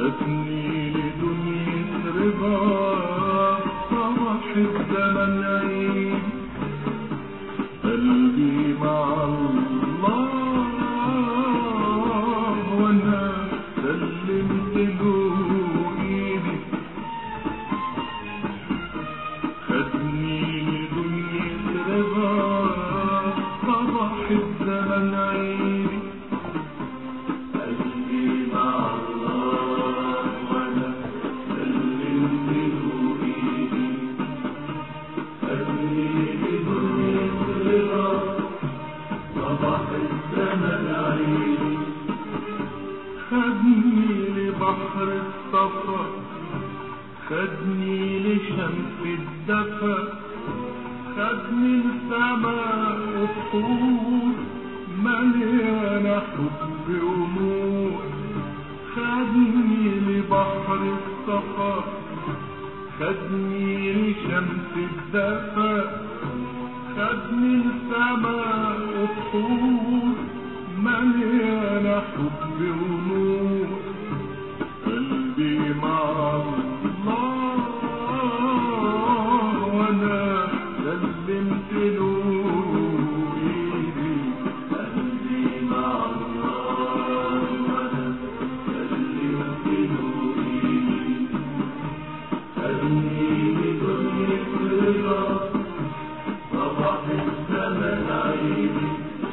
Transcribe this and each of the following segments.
خدني لدنيا رضا صباح الزمن عيد قلبي مع الله وانا سلمت له ايدي خدني لدنيا رضا صباح الزمن عيد قلبي مع الله وانا سلمت له ايدي خدني لدنيا رضا صباح الزمن عيد خدني لبحر الصفا خدني لشمس الدفا خدني لسماء الطور مليانة حب ونور خدني لبحر الصفا خدني لشمس الدفا خدني لسماء الطور مليانة حب ونور قلبي مع الله وانا سلمت له ايدي قلبي مع الله وانا سلمت له ايدي خدني لدنيا رضا صباح الزمن عيدي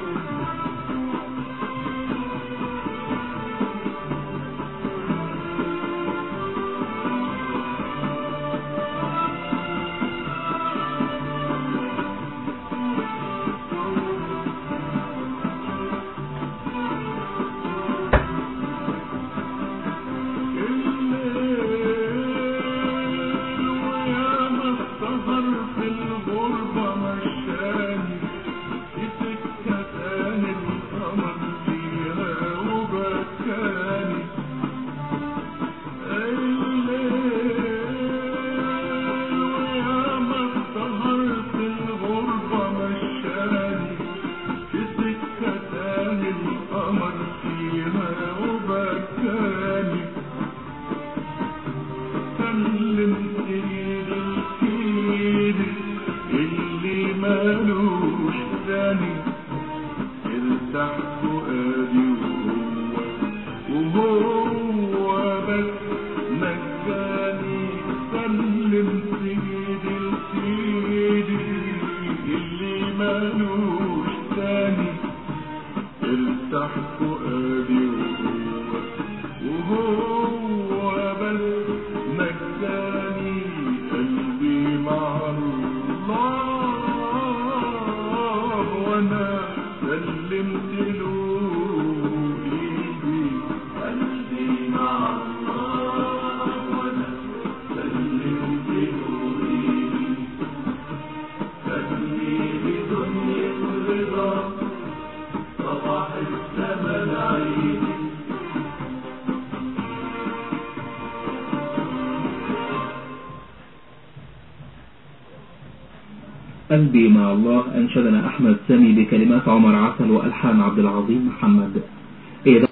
قلبي مع الله أنشدنا أحمد سامي بكلمات عمر عسل وألحان عبد العظيم محمد.